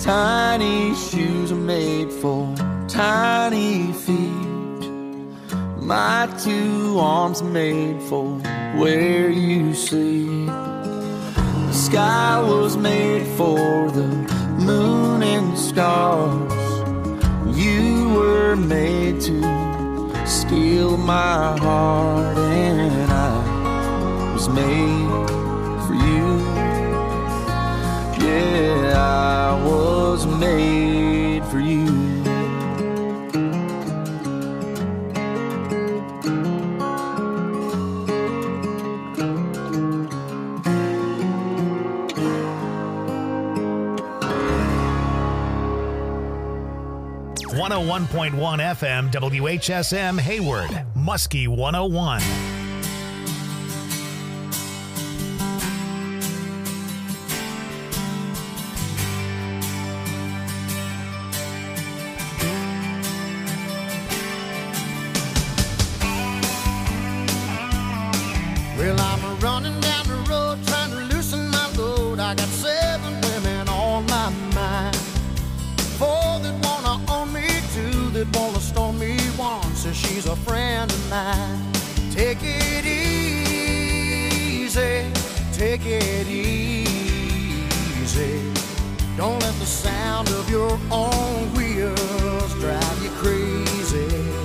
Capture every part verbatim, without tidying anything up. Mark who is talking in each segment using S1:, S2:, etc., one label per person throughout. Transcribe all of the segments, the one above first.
S1: Tiny shoes are made for tiny feet. My two arms are made for where you sleep. The sky was made for the moon and stars. You were made to steal my heart, and I was made for you. Yeah, I was made for you.
S2: one oh one point one F M W H S M Hayward, Muskie one oh one.
S3: Well, I'm running down the road trying to loosen my load. I got seven women on my mind. Four that wanna own me, two that wanna storm me, one says she's a friend of mine. Take it easy, take it easy. Don't let the sound of your own wheels drive you crazy.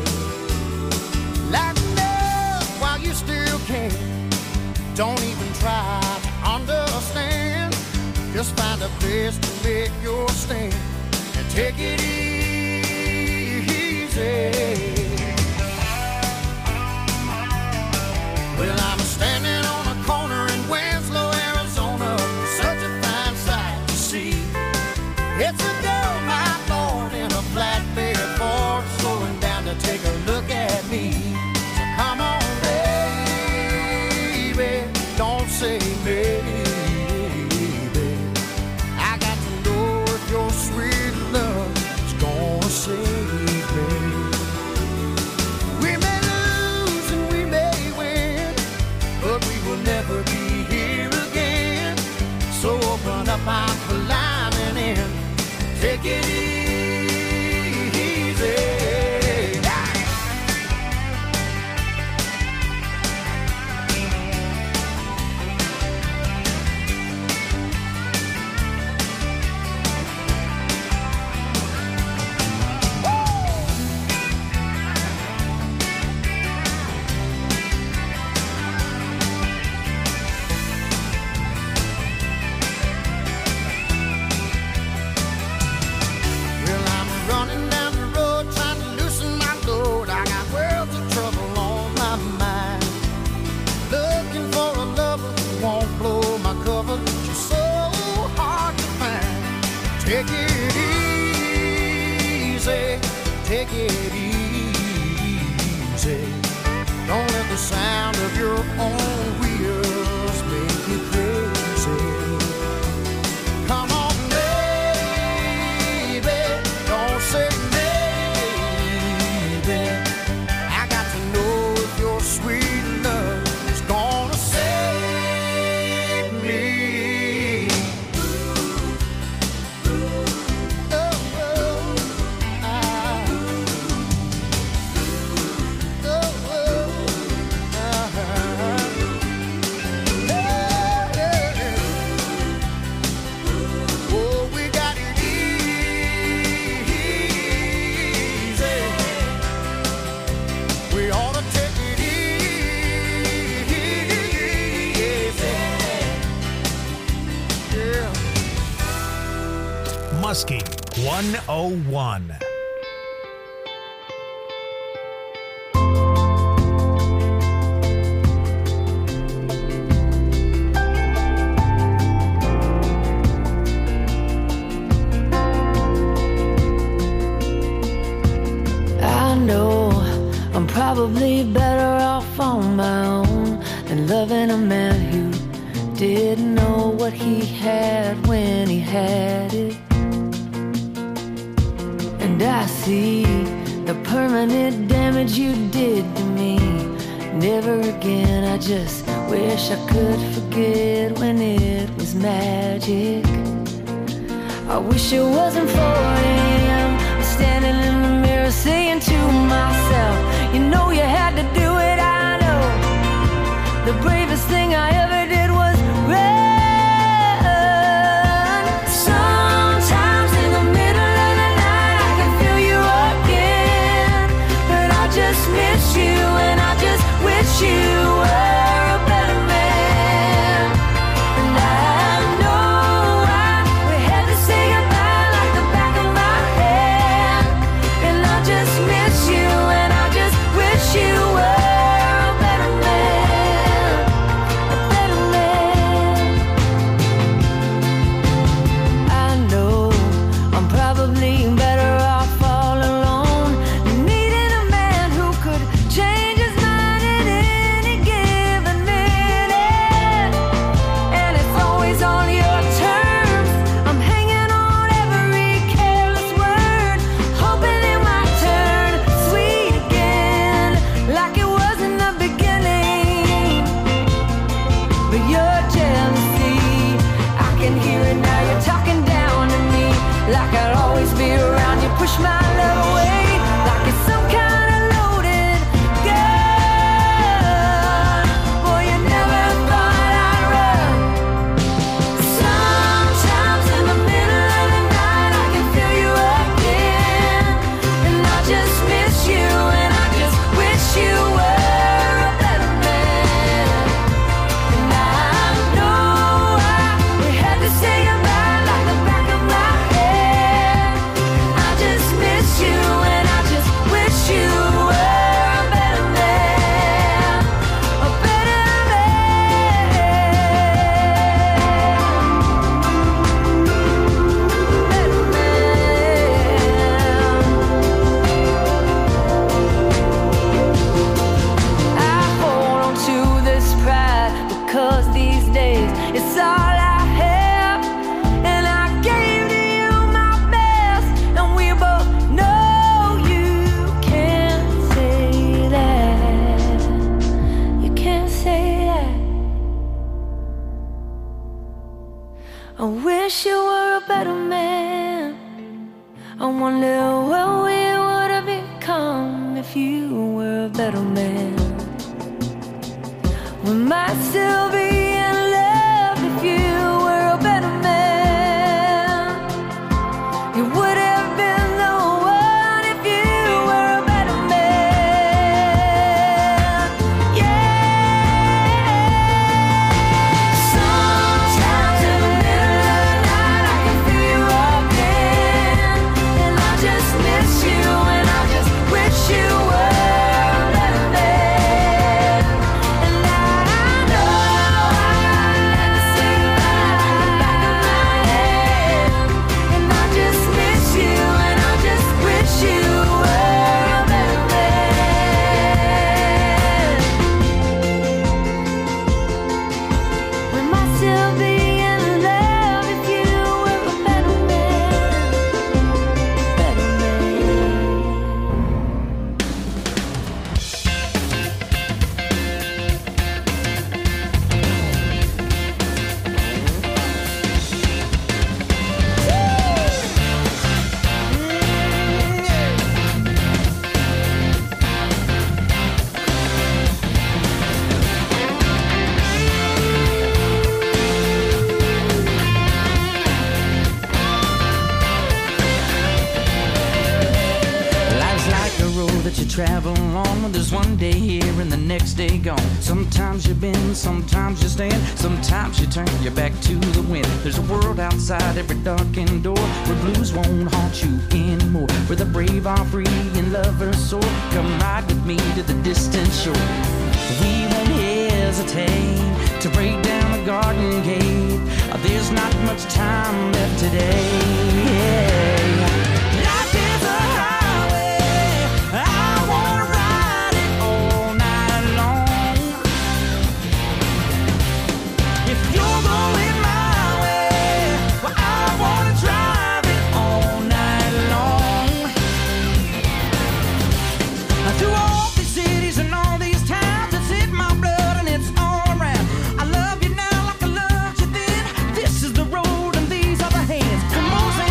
S3: Lighten up while you still can. Don't even try to understand. Just find a place to make your stand and take it easy. Well, I'm standing on a corner in Winslow, Arizona. Such a fine sight to see. It's a girl, my lord, in a flatbed Ford, slowing down to take a look at me. So come on, baby, don't say maybe. I got to know if your sweet love is gonna save me. We may lose and we may win, but we will never be here again. So open up my climbing in, take it easy. Take it easy, take it easy. Don't let the sound of your own wheels make you crazy. Come on, baby, don't say maybe. I got to know if your sweet love is gonna save me.
S2: Muskie one oh one.
S4: I know I'm probably better off on my own than loving a man who didn't know what he had when he had it. And I see the permanent damage you did to me. Never again, I just wish I could forget when it was magic. I wish it wasn't four a.m. I'm standing in the mirror saying to myself, you know you had to do it, I know. The bravest thing I ever did was run. Sometimes in the middle of the night I can feel you again, but I just miss you and I just wish you were a better man. And I know I, we had to say goodbye like the back of my hand. And I just miss you and I just wish you were a better man, a better man. I know I'm probably better off all alone, needing a man who could change his mind at any given minute. And it's always on your terms. I'm hanging on every careless word, hoping it might turn sweet again, like it was in the beginning. But your jealousy, I can hear it now. You're talking down to me, like I'd always be around. You push my love away, like it's some kind of loaded gun. Boy, you never thought I'd run. Sometimes in the middle of the night I can feel you again, and I just miss you and I just wish you were a better man. And I know I, we had to say goodbye like the back of my head. I just miss you and I just wish you were a better man, a better man, better man. I hold on to this pride because these days it's all I have, and I gave to you my best, and we both know you can't say that. You can't say that. I wish you were a better man. I wonder what we would have become if you were a better man. We might still be in love if you were a better man. You would have been the one if you were a better man. Yeah. Sometimes in the middle of the night I can feel you again, and I just miss you and I just wish you were a better man. And I know I had to say goodbye like the back of my head, and I just miss you and I just wish you were a better man. We might still be in love if you were a better man, better man.
S5: Life's like a road that you travel on. There's one day here and the next day gone. Sometimes you bend, sometimes you stand, sometimes you turn your back to the wind. There's a world outside every darkened door where blues won't haunt you anymore, where the brave are free and lovers soar. Come ride with me to the distant shore. We won't hesitate to break down the garden gate. There's not much time left today. Life is a highway, I wanna ride it all night long. If you're going my way, well, I wanna drive it all night long. Through all these cities and all these towns, it's in my blood and it's all around. I love you now like I loved you then. This is the road and these are the hands. Come on,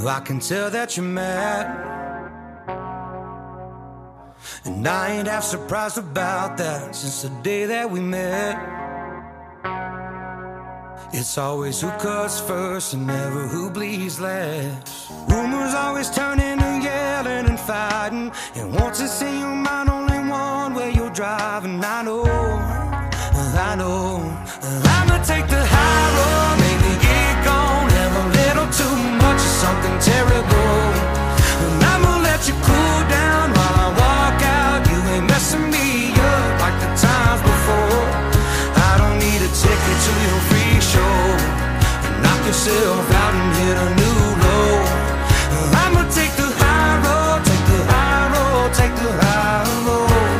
S3: I can tell that you're mad, and I ain't half surprised about that. Since the day that we met, it's always who cuts first and never who bleeds last. Rumors always turn into yelling and fighting, and once it's in your mind, only one way you're driving. I know, I know, I'ma take the high road, maybe get gone, have a little too much of something terrible, and I'ma let you cool down while I walk out. You ain't messing me up like the times before. I don't need a ticket to your free show, knock yourself out and hit a new low. I'ma take the high road, take the high road, take the high road.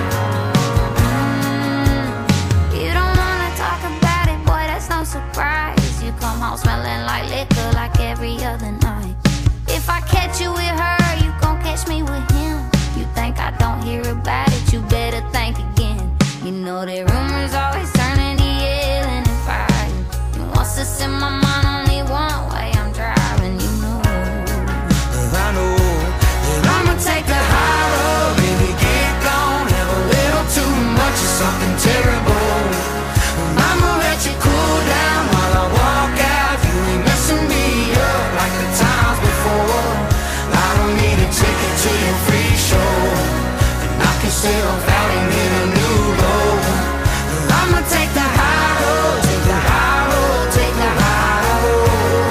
S6: Mm, you don't wanna talk about it, boy, that's no surprise. You come home smelling like liquor like every other night. If I catch you with her, you gon' catch me with him. You think I don't hear about it, you better think again. You know that rumors always turn into yelling and fighting, and once it's in my mind, only one way I'm driving. You know,
S3: I know that I'ma take the high road, baby, get gone, have a little too much of something terrible, and I'ma let you cool down while I walk out. You ain't messing me up like the times before. I don't need a ticket to your free show, and knock yourself out and hit a new low. I'ma take the high road, take the high road, take the high road.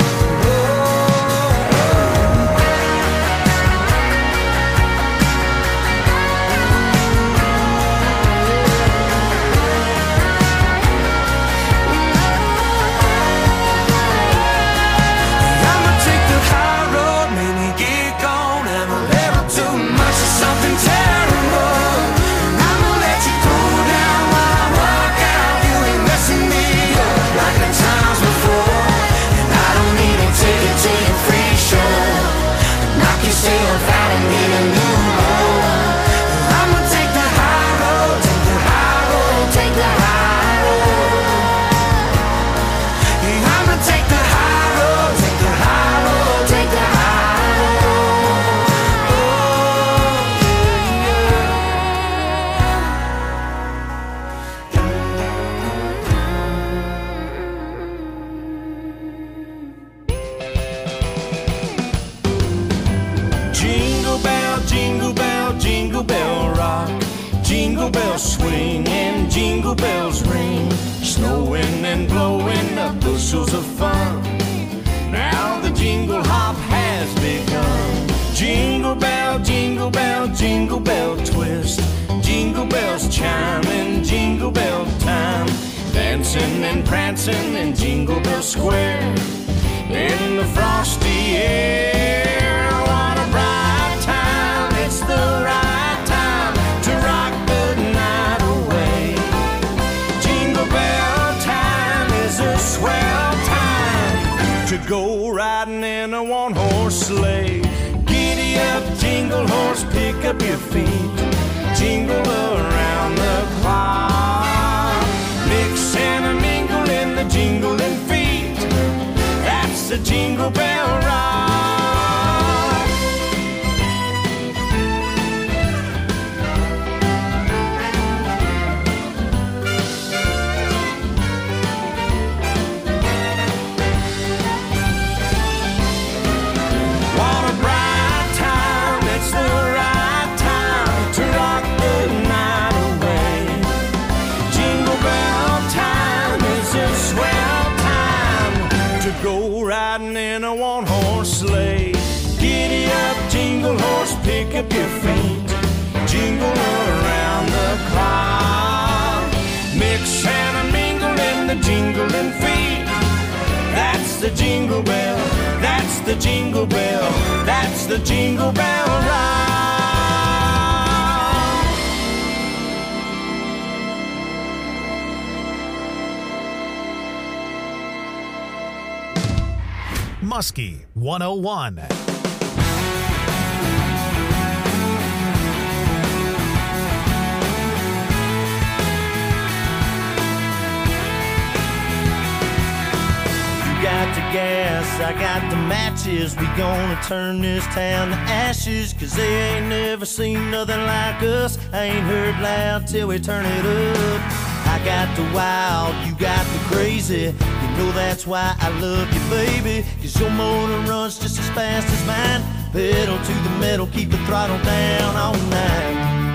S3: I'ma take the high road, maybe get gone, have a little too much of something terrible, and I'ma let you cool down while I walk out. You ain't messing me up like the times before, and I don't need a ticket to your free show, knock yourself out and hit a new low. I'ma take the high road, take the high road, take the high road. Yeah, I'ma take the high road, take the high road, take the high road. Oh, jingle bell, jingle bell, jingle bell rock, jingle bells swing and jingle bells ring, snowing and blowing up bushels of fun. Now the jingle hop has begun. Jingle bell, jingle bell, jingle bell twist, jingle bells chime in jingle bell time, dancing and prancing in Jingle Bell Square, in the frosty air. What a bright time, it's the right time to rock the night away. Jingle bell time is a swell time to go riding in a one-horse sleigh. Giddy up, jingle horse, pick up your feet, jingle around the clock, mix and a mingle in the jingling feet. That's the Jingle Bell Rock. What a bright time, it's the right time to rock the night away. Jingle bell time is a swell time to go riding in a one-horse sleigh. Giddy up, jingle horse, pick up your feet, jingle around the clock, mix and a mingle in the jingling feet. That's the Jingle Bell, that's the Jingle Bell, that's the Jingle Bell Rock.
S2: Muskie one oh one.
S7: got to gas
S3: I got the matches, we gonna turn this town to ashes. Cause they ain't never seen nothing like us. I ain't heard loud till we turn it up. I got the wild, you got the crazy. You know that's why I love you, baby. Cause your motor runs just as fast as mine. Pedal to the metal, keep the throttle down all night.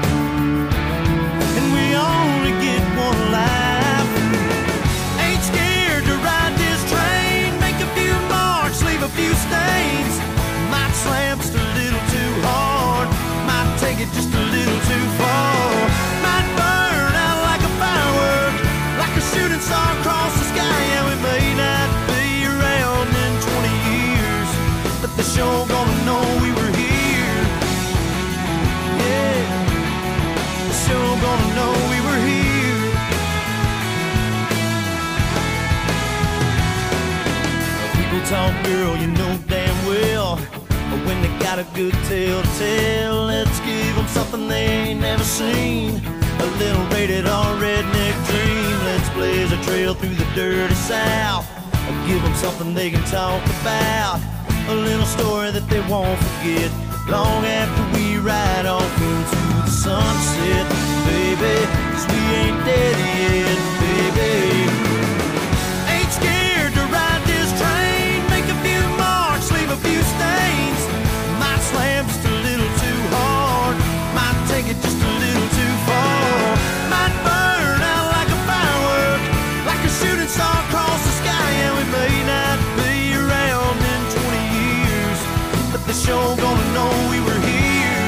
S3: And we only get one life. Ain't scared to ride this train. Make a few marks, leave a few stains. Might slam just a little too hard. Might take it just a little too far. Might burn out like a firework, like a shooting star across the sky. And we may not be around in twenty years, but the show gonna know we were here. Yeah, the show gonna know we were here. People talk, girl, you know damn well, but when they got a good tale to tell, let's give them something they ain't never seen. A little rated R redneck dream. Let's blaze a trail through the dirty South. I'll give them something they can talk about. A little story that they won't forget long after we ride off into the sunset, baby. Cause we ain't dead yet, baby. Ain't scared to ride this train. Make a few marks, leave a few stains. Might slam just a little too hard. Might take it just a little too far. Might burn out like a firework, like a shooting star across the sky. And we may not be around in twenty years, but the show gonna know we were here.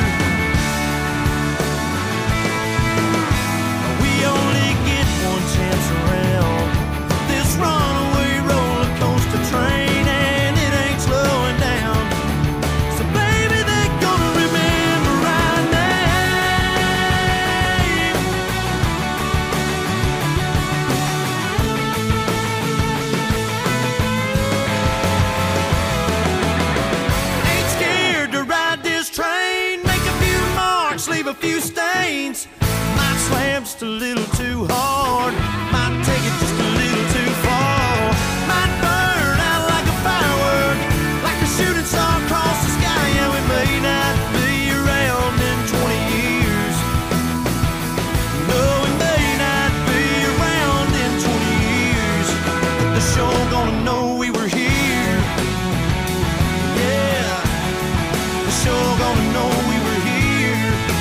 S3: We only get one chance around this runaway roller coaster train, and it ain't slowing down. So baby, they're gonna remember our name. Ain't scared to ride this train. Make a few marks, leave a few stains. Might slam just a little too hard. Might take it just a little too far. Might burn out like a firework, like a shooting star across the sky. And we may not be around in twenty years. No, we may not be around in twenty years, but the show gonna know we were here. Yeah, the show gonna know we were here.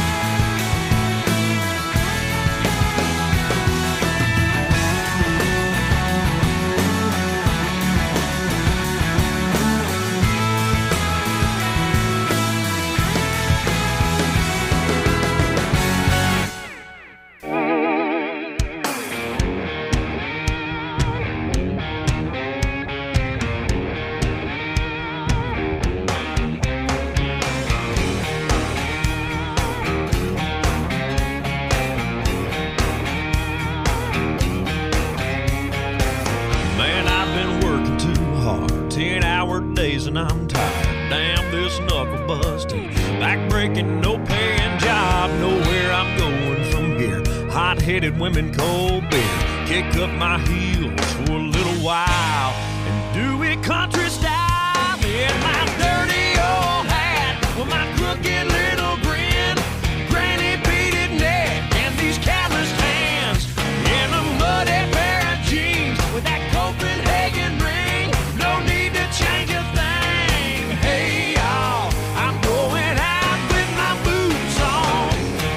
S7: Man, I've been working too hard, ten hour days and I'm tired. Damn this knuckle busting, back breaking, no paying job. Know where I'm going from here. Hot headed women, cold beer. Kick up my heels for a little while and do it country style. In my dirty old hat with my crooked little grin, granny beaded neck and these calloused hands, in a muddy pair of jeans with that Copenhagen ring. No need to change a thing. Hey y'all, I'm going out with my boots on.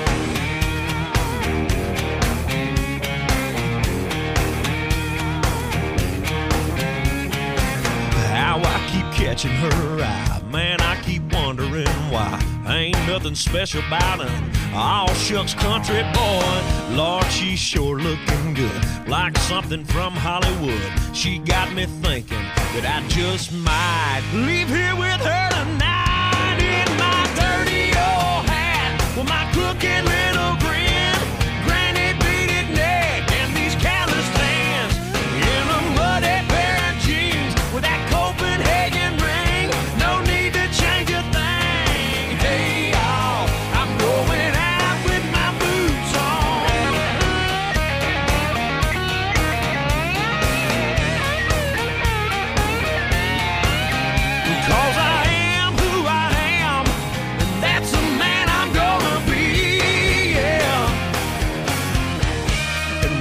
S7: How I keep catching her eye, man, I keep wondering why. Ain't nothing special about her. All shucks country boy. Lord, she's sure looking good, like something from Hollywood. She got me thinking that I just might leave here with her tonight. In my dirty old hat with my crooked little grin, granny beaded neck and these calloused hands, in a muddy pair of jeans with that Copenhagen ring. No need to change a thing. Hey y'all, I'm going out with my boots on.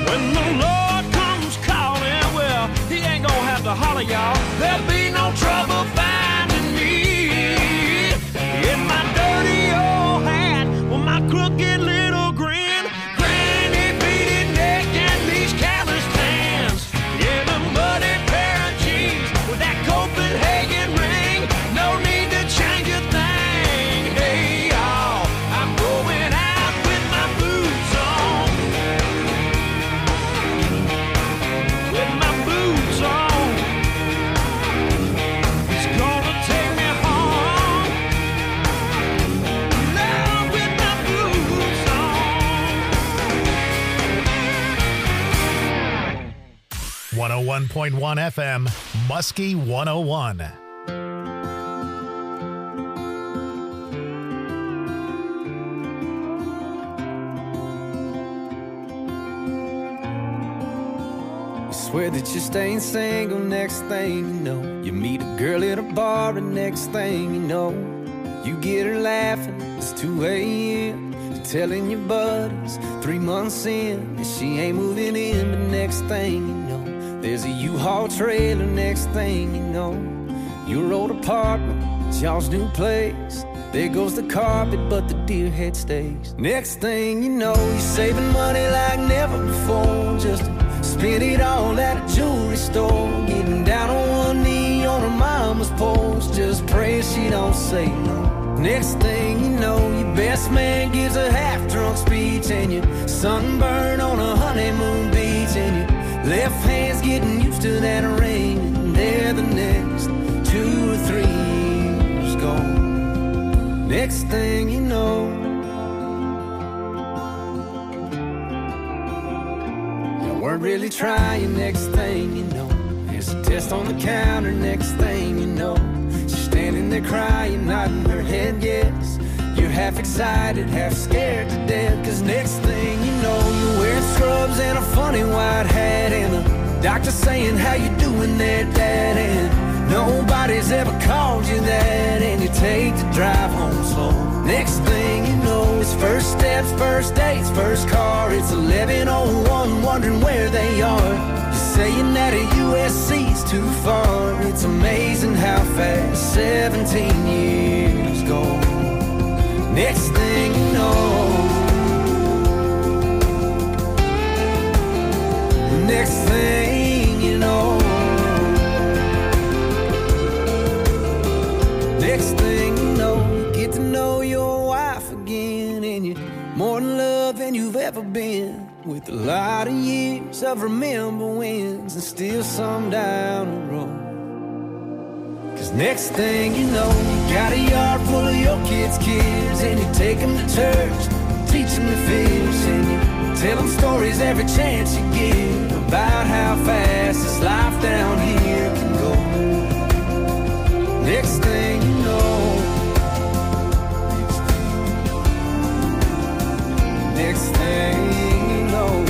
S7: When the Lord comes calling, well, he ain't gonna have to holler, y'all. There'll be no trouble finding me in my dirty old hat with my crooked little grin, granny beaded neck and these calloused hands. Yeah, the muddy pair of jeans with that Copenhagen ring. No need to change a thing. Hey, y'all, I'm going out with my boots on. With my boots on. It's gonna take me home. Now with my boots on.
S2: one oh one point one F M, Muskie one oh one.
S3: Swear that you're staying single, next thing you know, you meet a girl at a bar, and next thing you know, you get her laughing, it's two a.m. You're telling your buddies, three months in, and she ain't moving in. But next thing you know, there's a U-Haul trailer. Next thing you know, your old apartment, it's y'all's new place. There goes the carpet, but the deer head stays. Next thing you know, you're saving money like never before, just to spend it all at a jewelry store. Getting down on one knee on her mama's porch, just praying she don't say no. Next thing you know, your best man gives a half-drunk speech, and you're sunburned on a honeymoon beach, and your left hand's getting used to that ring, and there the next two or three years gone. Next thing you know, weren't really trying. Next thing you know, there's a test on the counter. Next thing you know, she's standing there crying, nodding her head yes. You're half excited, half scared to death, cause next thing you know, you're wearing scrubs and a funny white hat, and the doctor saying, how you doing there, Dad? And nobody's ever called you that, and you take the drive home slow. Next thing you know, it's first steps, first dates, first car. It's eleven oh one, wondering where they are. You're saying that a U S C's too far. It's amazing how fast seventeen years go. Next thing you know, next thing you know, next thing you know, you get to know your wife again, and you're more in love than you've ever been, with a lot of years of remember wins and still some down the road. Cause next thing you know, you got a yard full of your kids' kids, and you take them to church, teach them to fish, and you tell them stories every chance you get about how fast this life down here can go. Next thing you know, next thing you know,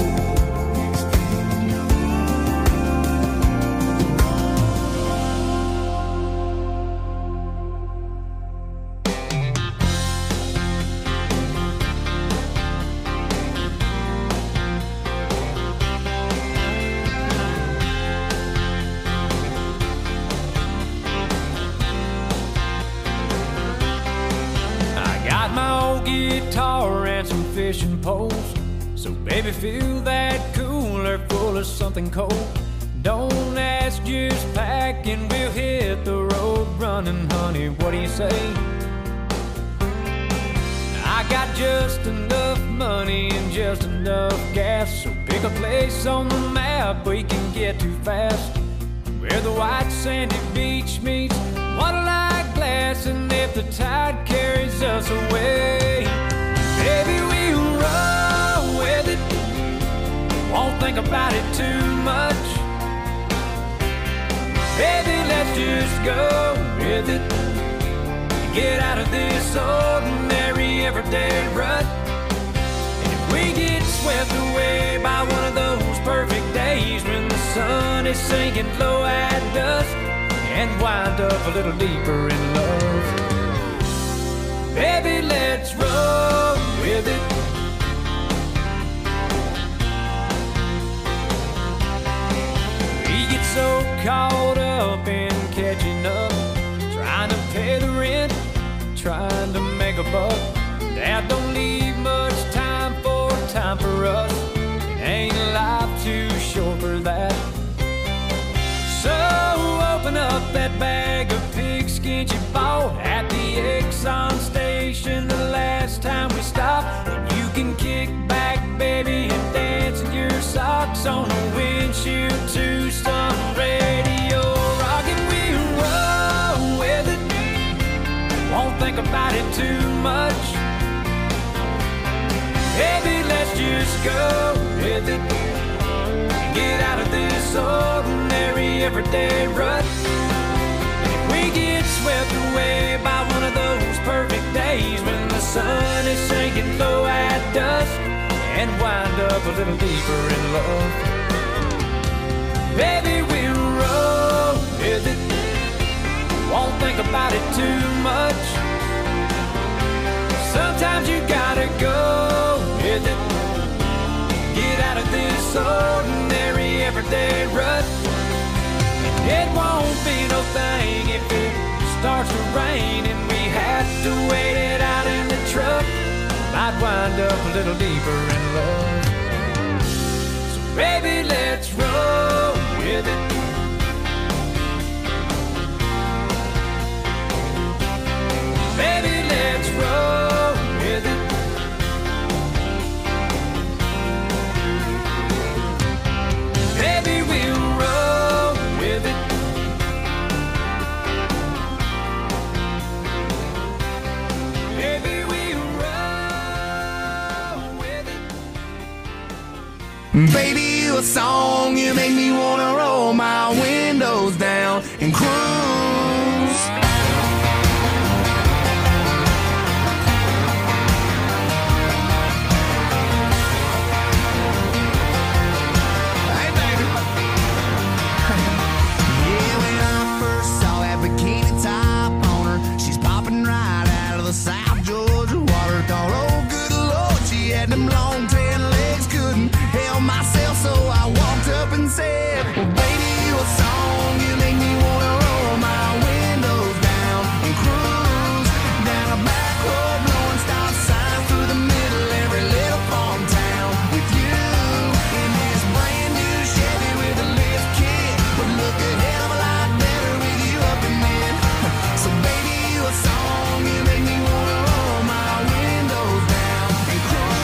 S5: guitar and some fishing poles, so baby fill that cooler full of something cold. Don't ask, just pack and we'll hit the road running, honey, what do you say? I got just enough money and just enough gas, so pick a place on the map we can get to fast, where the white sandy beach meets water like glass, and if the tide carries us away, baby, we'll roll with it, won't think about it too much. Baby, let's just go with it, get out of this ordinary everyday rut. And if we get swept away by one of those perfect days when the sun is sinking low at dusk, and wind up a little deeper in love, baby, let's roll with it.
S8: caught up in catching up, trying to pay the rent, trying to make a buck. Dad don't leave much time for time for us. Ain't life too short for that? So open up that bag of pigskins you bought at the Exxon station the last time we stopped. And you can kick back, baby, and dance in your socks on the windshield to some radio rock, and we'll roll with it. Won't think about it too much. Baby, let's just go with it. Get out of this ordinary everyday rut. If we get swept away by one of those perfect days when the sun is sinking low at dusk, and wind up a little deeper in love, baby, we'll roll with it. Won't think about it too much. Sometimes you gotta go with it. Get out of this ordinary everyday rut. It won't be no thing if it starts to rain and we have to wait it out in the truck. Might wind up a little deeper in love. So baby, let's roll with it. Baby, let's roll with it. Baby, we'll roll with it. Baby, we'll roll with it.
S3: Baby, you a song, you make me wanna roll my windows down and cruise. Hey, baby. Yeah, when I first saw that bikini top on her, she's popping right out of the South Georgia water. Thought, oh, good Lord, she had them long tan legs, couldn't help myself, so I walked up and said, well, baby, you a song, you make me wanna roll my windows down and cruise down a back road, blowing stop signs through the middle every little farm town with you in this brand new Chevy with a lift kit. Would look a hell of a lot better with you up in it. So baby, you a song, you make me wanna roll my windows down and cruise.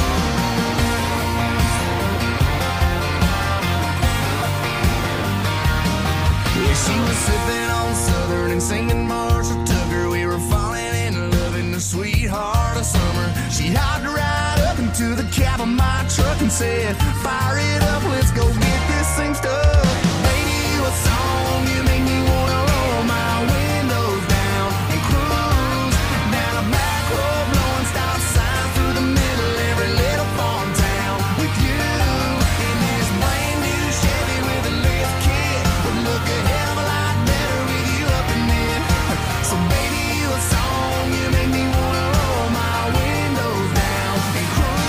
S3: Yeah, she was sipping on Southern and singing Marshall Tucker. We were falling in love in the sweetheart of summer. She hopped right up into the cab of my truck and said, fire it up, let's go get this thing stuck. Baby, you a song, you make me wanna roll my windows down and cruise down a back road, blowing stop signs through the middle every little farm town with you in this brand new Chevy with a lift kit. Would look a hell of a lot better with you up in it. So baby, you a song, you make me wanna roll my windows down and cruise.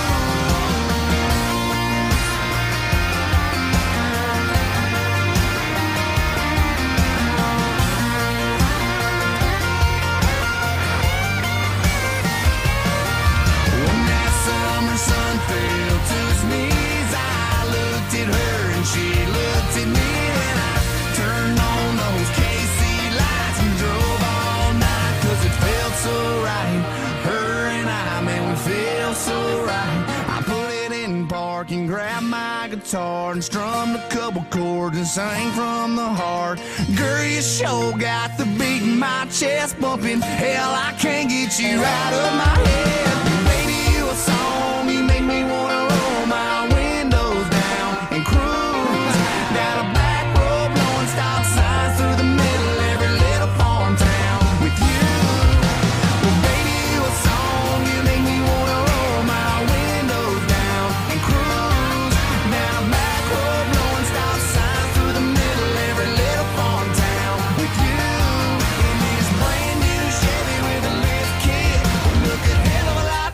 S3: When that summer sun fell to his knees, I looked at her and she looked at me, and I turned on those K C lights and drove all night, 'cause it felt so right. Her and I, man, we feel so right. I put it in park and grabbed my guitar and strummed a couple chords and sang from the heart. Girl, you sure got the beat in my chest bumping. Hell, I can't get you out of my head. Baby, you a song, you make me wanna roll my windows down and cruise down a back road, blowing stop signs through the middle every little farm town with you. Well, baby, you a song, you make me wanna roll my windows down and cruise down a back road, blowing stop signs through the middle every little farm town with you in this brand new Chevy with a lift kit. Look a hell of a lot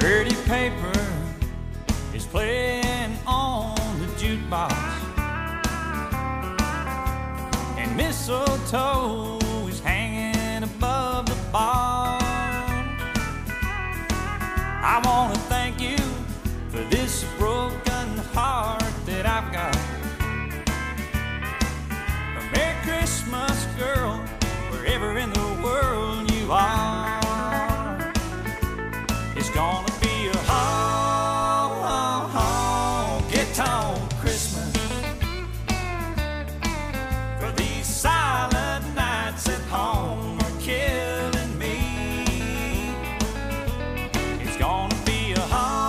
S8: Pretty paper is playing on the jukebox, and mistletoe is hanging above the bar. I want to thank you for this broken heart that I've got. A Merry Christmas, girl, wherever in the world you are. It's gonna be a honky-tonk Christmas for these silent nights at home are killing me. It's gonna be a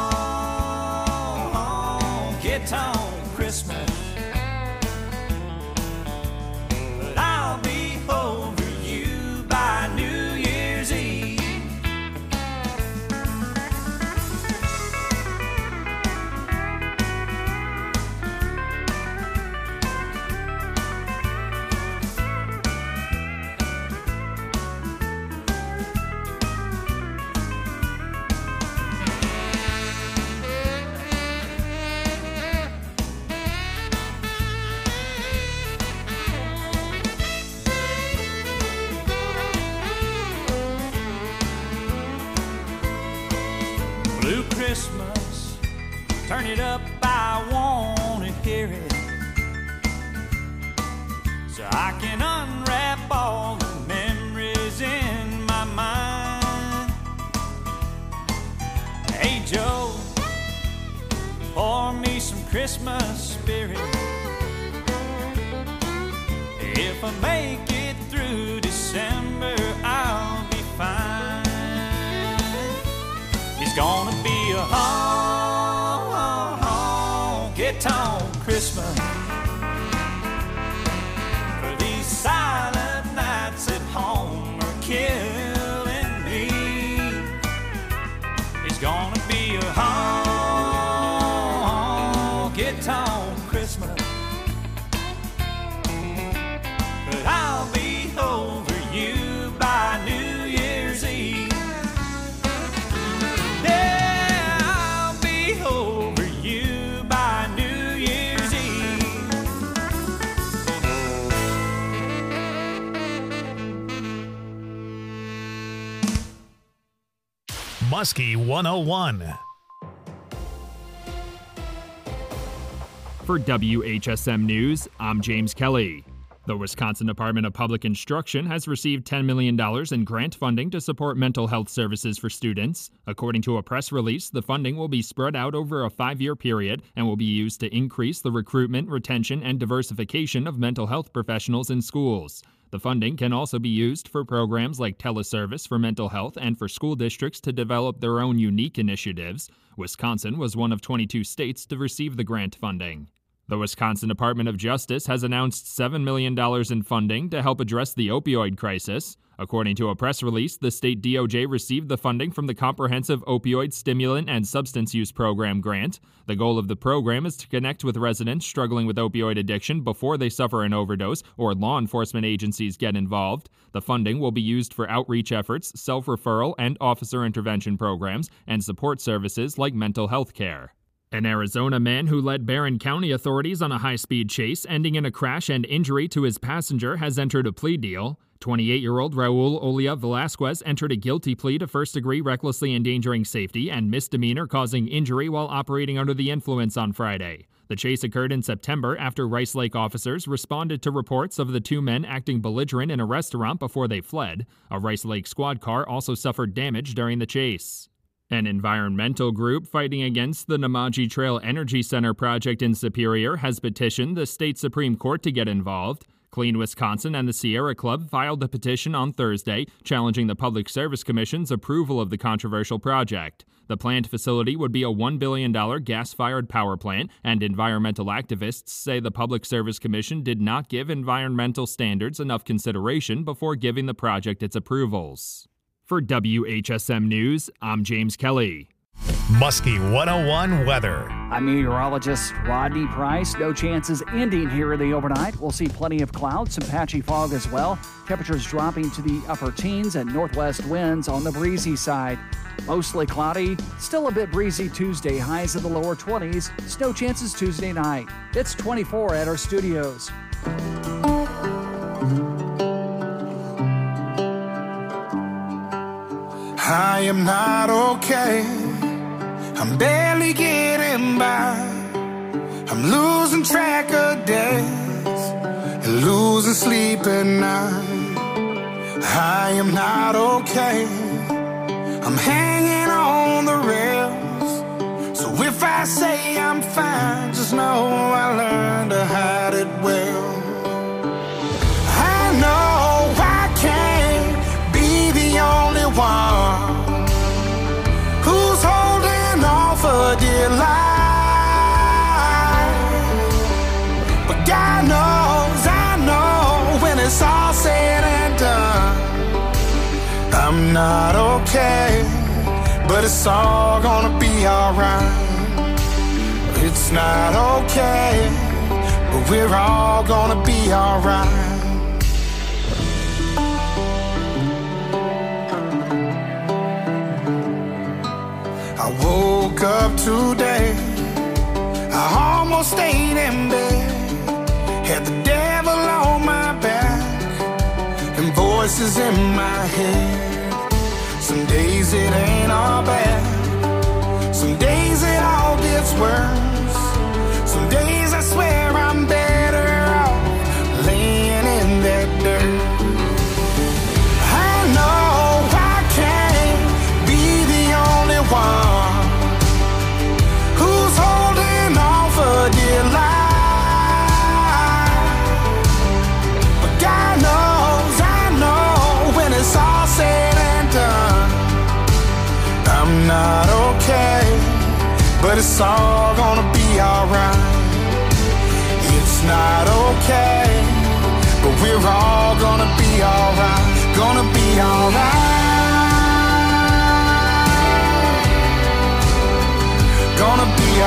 S8: honky-tonk Christmas, but I'll be over you by New Year's Eve. Blue Christmas, turn it up, I wanna hear it, so I can unwrap all the memories in my mind. Hey Joe, pour me some Christmas spirit. If I make it through December, I'll be fine. It's gonna be a honky-tonk Christmas for these silent nights at home are killing me. It's gonna be a honky-tonk Christmas, but I'll be over you by New Year's Eve. Yeah, I'll be over you by New Year's Eve.
S2: Muskie one oh one.
S9: For W H S M News, I'm James Kelly. The Wisconsin Department of Public Instruction has received ten million dollars in grant funding to support mental health services for students. According to a press release, the funding will be spread out over a five-year period and will be used to increase the recruitment, retention, and diversification of mental health professionals in schools. The funding can also be used for programs like teleservice for mental health and for school districts to develop their own unique initiatives. Wisconsin was one of twenty-two states to receive the grant funding. The Wisconsin Department of Justice has announced seven million dollars in funding to help address the opioid crisis. According to a press release, the state D O J received the funding from the Comprehensive Opioid Stimulant and Substance Use Program grant. The goal of the program is to connect with residents struggling with opioid addiction before they suffer an overdose or law enforcement agencies get involved. The funding will be used for outreach efforts, self-referral, and officer intervention programs, and support services like mental health care. An Arizona man who led Barron County authorities on a high-speed chase, ending in a crash and injury to his passenger, has entered a plea deal. twenty-eight-year-old Raul Olia Velasquez entered a guilty plea to first-degree recklessly endangering safety and misdemeanor causing injury while operating under the influence on Friday. The chase occurred in September after Rice Lake officers responded to reports of the two men acting belligerent in a restaurant before they fled. A Rice Lake squad car also suffered damage during the chase. An environmental group fighting against the Namaji Trail Energy Center project in Superior has petitioned the state Supreme Court to get involved. Clean Wisconsin and the Sierra Club filed a petition on Thursday challenging the Public Service Commission's approval of the controversial project. The planned facility would be a one billion dollars gas-fired power plant, and environmental activists say the Public Service Commission did not give environmental standards enough consideration before giving the project its approvals. For W H S M News, I'm James Kelly.
S2: Muskie one oh one weather.
S10: I'm meteorologist Rodney Price. No chances ending here in the overnight. We'll see plenty of clouds, some patchy fog as well. Temperatures dropping to the upper teens and northwest winds on the breezy side. Mostly cloudy, still a bit breezy Tuesday, highs in the lower twenties, snow chances Tuesday night. It's twenty-four at our studios.
S3: I am not okay. I'm barely getting by. I'm losing track of days and losing sleep at night. I am not okay. I'm hanging on the rails. So if I say I'm fine, just know I learned to hide it well. I know I can't be the only one who's holding on for dear life. But God knows, I know when it's all said and done, I'm not okay, but it's all gonna be alright. It's not okay, but we're all gonna be alright. I woke up today, I almost stayed in bed, had the devil on my back and voices in my head. Some days it ain't all bad, some days it all gets worse. Some days I swear I'm better off laying in that dirt. I know I can't be the only one who's holding on for dear life. But God knows, I know when it's all said and done, I'm not okay, but it's all gonna be alright. It's not okay, but we're all gonna be alright. Gonna be alright. Gonna be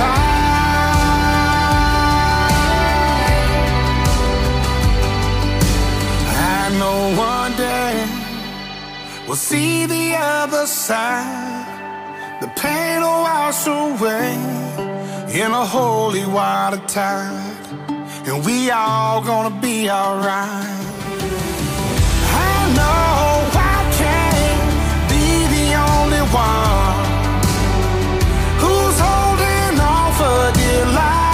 S3: alright. I know one day we'll see the other side. The pain will wash away in a holy water tide, and we all gonna be alright. I know I can't be the only one who's holding on for dear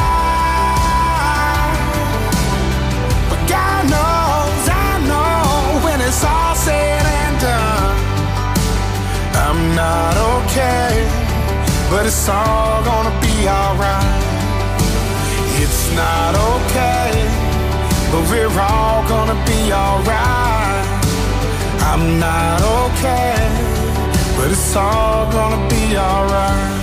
S3: life. But God knows, I know when it's all said and done, I'm not okay, but it's all gonna be alright. It's not okay, but we're all gonna be alright. I'm not okay, but it's all gonna be alright.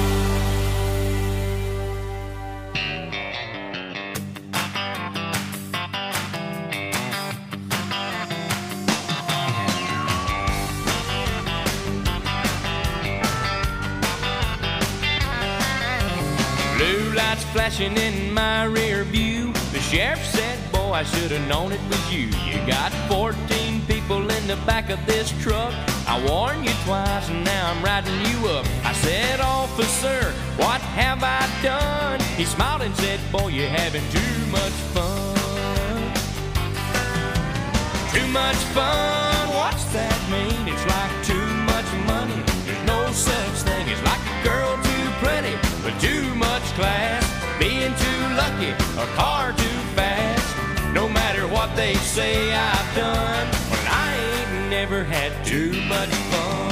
S8: Blue lights flashing in my rear view. The sheriff said, boy, I should have known it was you. You got fourteen people in the back of this truck. I warned you twice and now I'm riding you up. I said, officer, what have I done? He smiled and said, boy, you're having too much fun. Too much fun, what's that mean? It's like too much money. There's no such thing. It's like a girl too pretty with too much class, being too lucky, a car too fast. No matter what they say I've done, well, I ain't never had too much fun.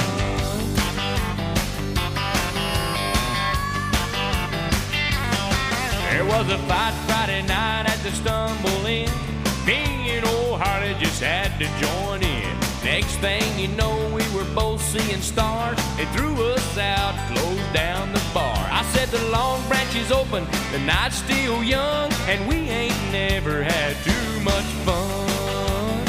S8: There was a fight Friday night at the Stumble Inn. Me and old Harley just had to join in. Next thing you know, we were both seeing stars. They threw us out, closed down the bar. I said the Long Branch is open, the night's still young, and we ain't never had too much fun.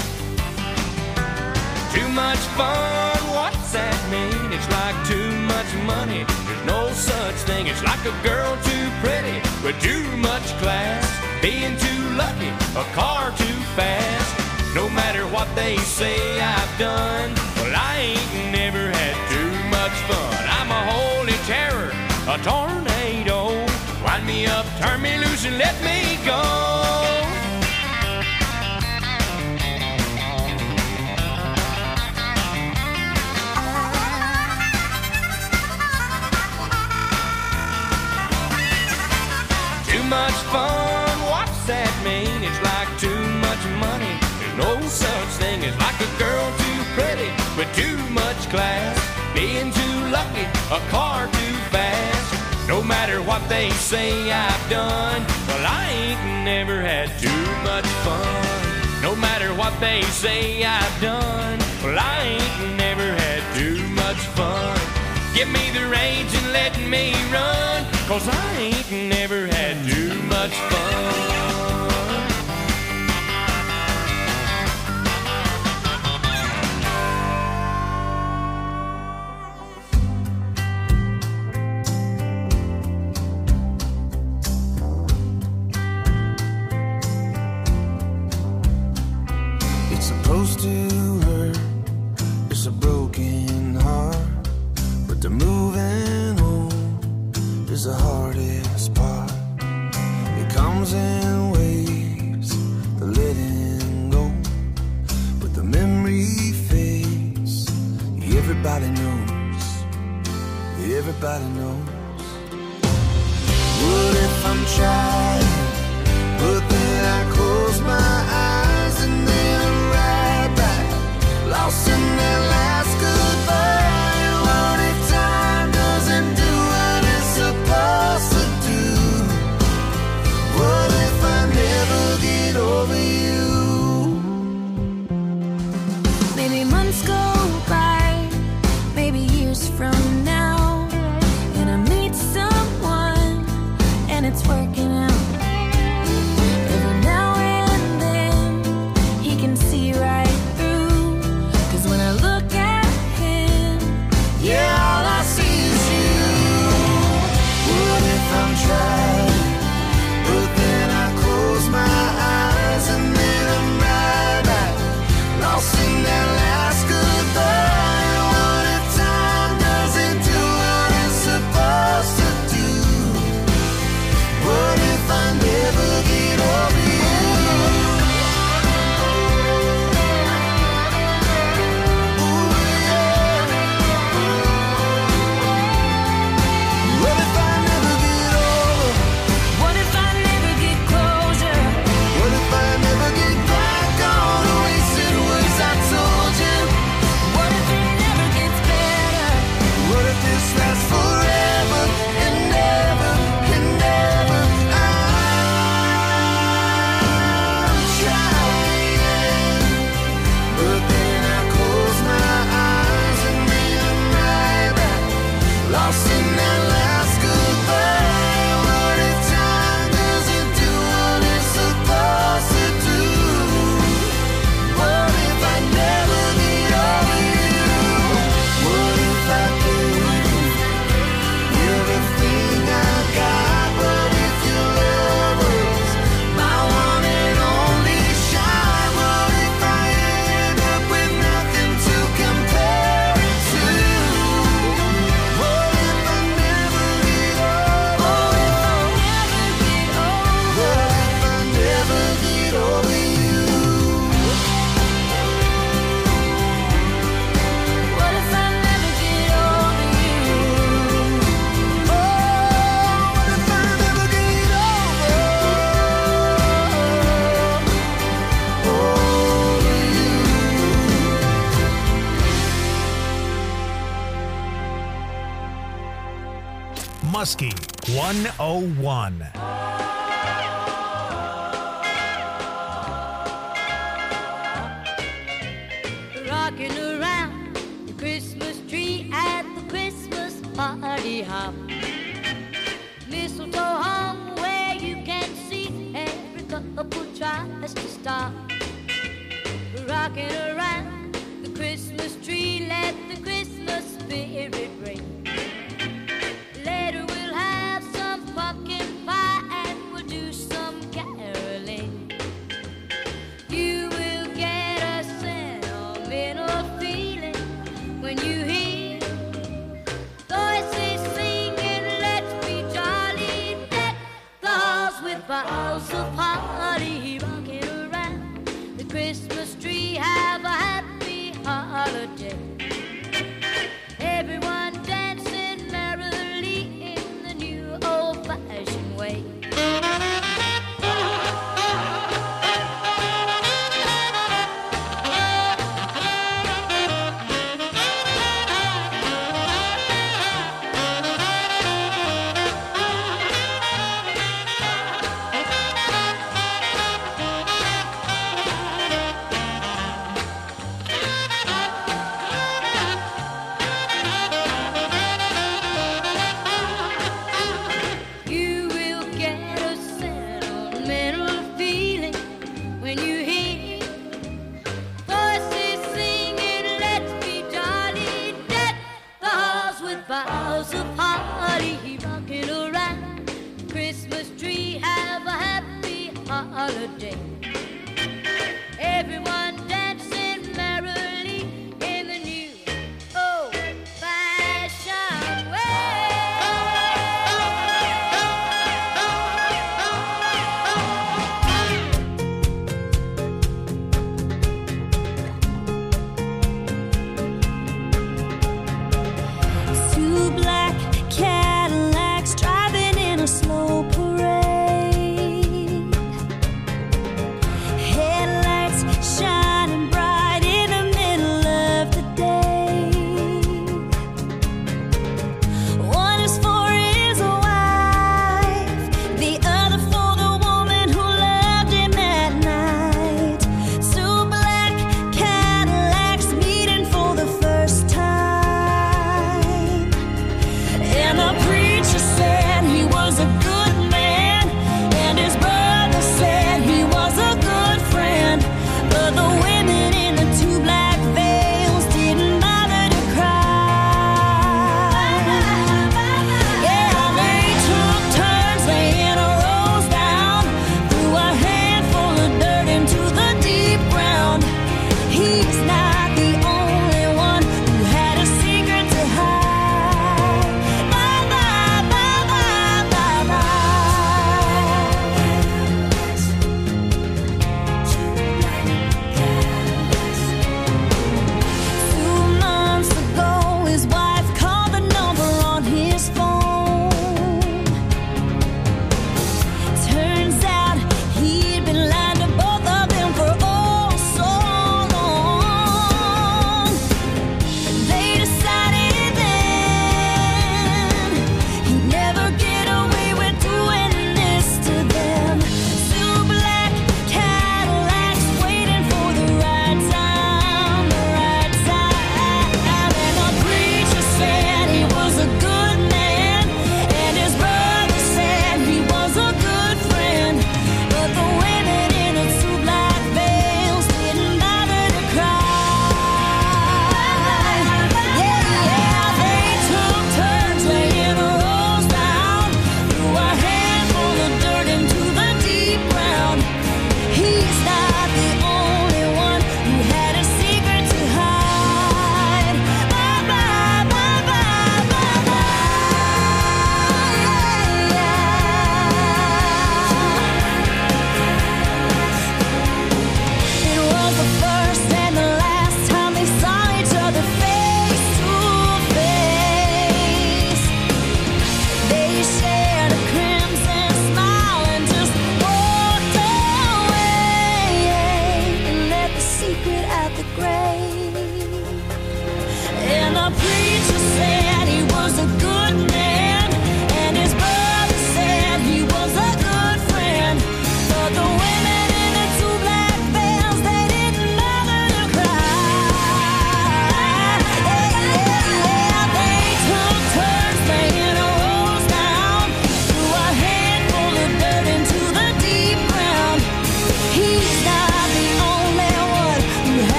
S8: Too much fun, what's that mean? It's like too much money. There's no such thing. It's like a girl too pretty with too much class, being too lucky, a car too fast. No matter what they say I've done, well, I ain't never had too much much fun. I'm a holy terror, a tornado. Wind me up, turn me loose, and let me go. Too much fun, what's that mean? It's like too much money. There's no such thing as like a girl too pretty with too much class. Being too lucky, a car too fast. No matter what they say I've done, well, I ain't never had too much fun. No matter what they say I've done, well, I ain't never had too much fun. Give me the reins and let me run, 'cause I ain't never had too much fun.
S1: It's supposed to hurt, it's a broken heart, but the moving on is the hardest part. It comes in waves, the letting go, but the memory fades. Everybody knows, everybody knows. What if I'm trying, but then I close my eyes and then I'm right back, lost in that last goodbye. What if time doesn't do what it's supposed to do? What if I never get over you?
S4: Maybe months go by, maybe years from now, and I meet someone and it's working out. Every now and then he can see right through, 'cause when I look at him,
S1: Yeah, all I see is you. What if I'm trying, but then I close my eyes and then I'm right back, lost in that last goodbye. What if time doesn't do what it's supposed to do? What if I never get over you? What if I never get over?
S4: what if I never get closure?
S1: What if I never get back on the wasted words I told you?
S4: What if it never gets better?
S1: What if this lasts forever and never and never? I'm trying, but then I close my eyes and then I'm right back, lost in that last goodbye. What if time doesn't do what it's supposed to do? What if I never get over you? What if I gave everything I got, but if your love was my one and only shot, what if I end up with nothing to compare it to? What if I never get over? What if I never get over you?
S4: What if I never get over you?
S1: Oh, what if I never get over? Over you.
S2: Muskie one oh one.
S11: Rocking around the Christmas tree at the Christmas party hop. Mistletoe hung where you can see every couple tries to stop. Rocking around the Christmas tree, let the Christmas spirit ring. Later we'll have some pumpkin pie and we'll do some caroling. You will get a sentimental feeling when you hear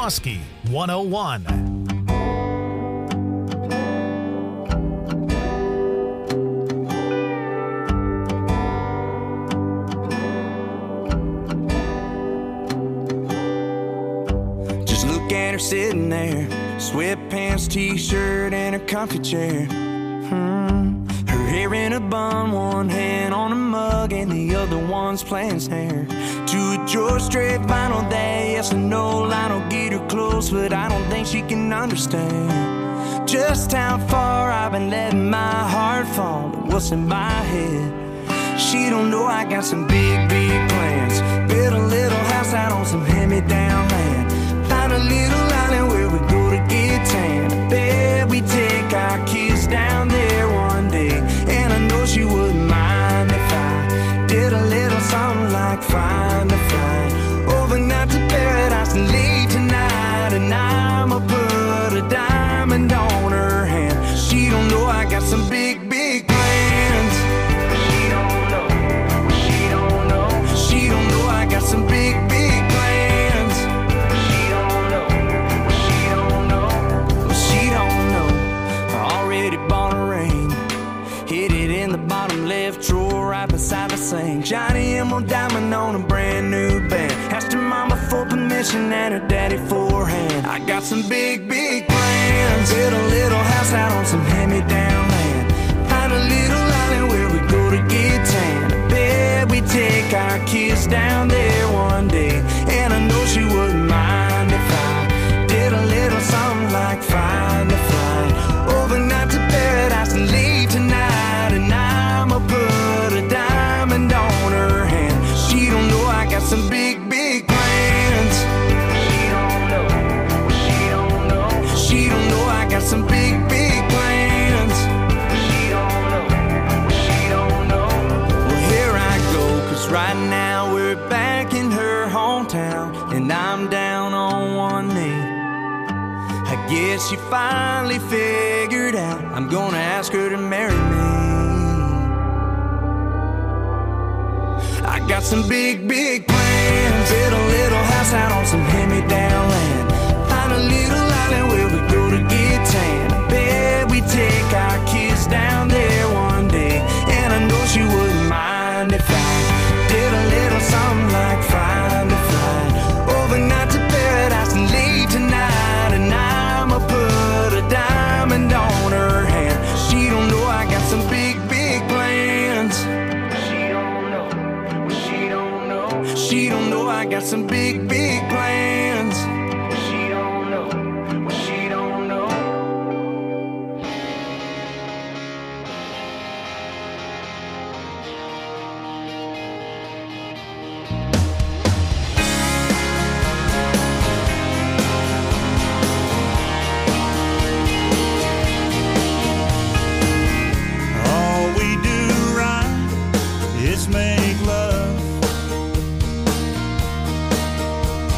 S2: Muskie one oh one.
S12: Just look at her sitting there, sweatpants, t-shirt, and her comfy chair. Hmm. Her hair in a bun, one hand on a mug, and the other one's playing snare. To a George Strait vinyl day, yes or no, Lionel get her close, but I don't think she can understand just how far I've been letting my heart fall to what's in my head. She don't know I got some big, big plans. Build a little house out on some hand-me-down land. Find a little island where we go to get tan. Bet we take our kids down there one day, and I know she wouldn't mind if I did a little something like find a flight overnight to paradise and leave tonight. And I'ma put a diamond on her hand. She don't know I got some big, big plans. She don't know, she don't know, she don't know I got some big, big plans. She don't know, she don't know, she don't know. I already bought a ring, hid it in the bottom left drawer right beside the sink. Johnny Emerald diamond on a brand new band. Asked her mama for permission and her daddy for a hand. I got some big, big plans. Build a little house out on some hand-me-down land. Find a little island where we go to get tan. Bet we take our kids down there one day, and I know she wouldn't mind if I did a little something like find a flight overnight to paradise and leave tonight. And I'ma put a diamond on her hand. She don't know I got some big, big plans. She don't know, she don't know, she don't know I got some big, big plans. She don't know, she don't know. Well, here I go, cause right now we're back in her hometown, and I'm down on one knee. I guess she finally figured out I'm gonna ask her to marry me. I got some big, big plans. Build a little house out on some hand-me-down land. Find a little island where we go to get tan. Bet we take our kids down there one day, and I know she wouldn't mind if I did a little something like find a flight overnight to paradise and leave tonight. And I'ma put a diamond on her hand. She don't know I got some big, big plans. She don't know, she don't know, she don't know I got some big, big plans. She don't know, she don't know.
S13: All we do right is make love.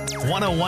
S2: one oh one